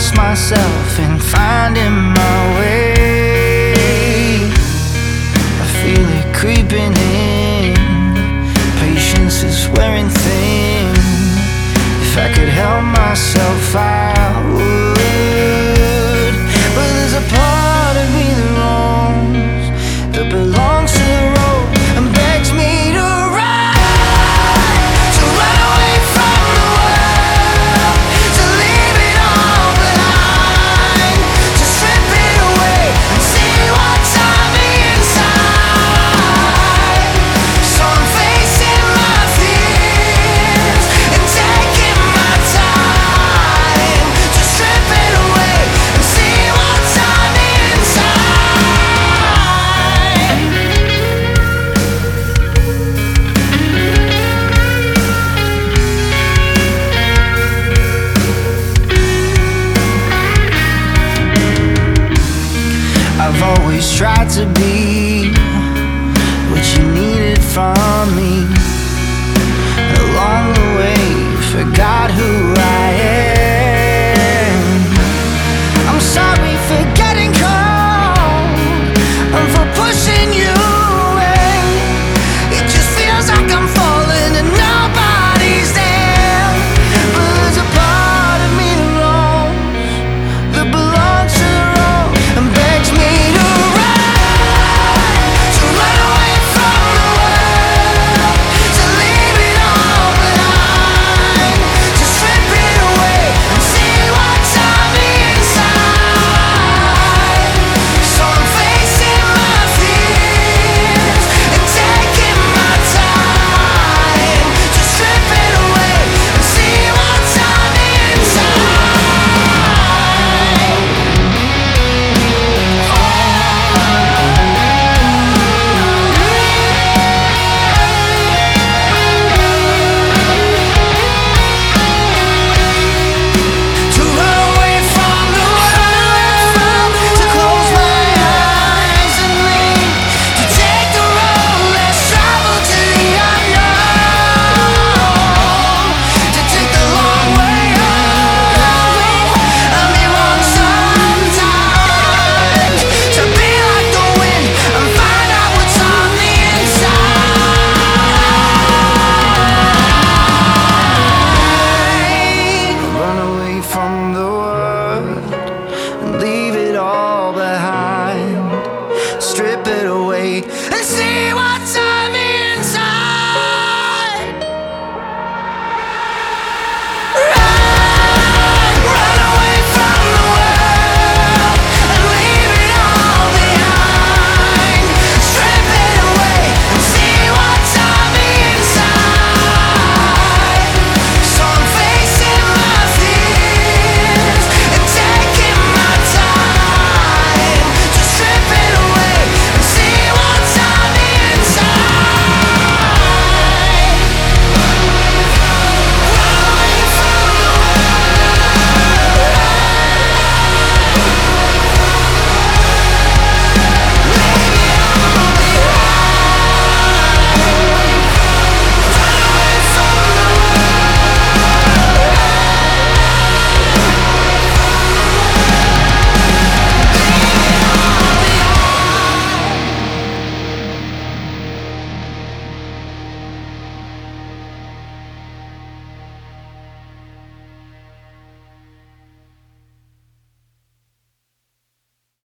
lost myself in finding my way. I feel it creeping in. Patience is wearing thin. If I could help myself, I would. But there's a part of me that roams, that belongs to the road and begs me to run away from the world, to leave it all behind, to strip it away and see what's on the inside. So I'm facing my fears and taking my time to strip it away and see what's on the inside. I've always tried to be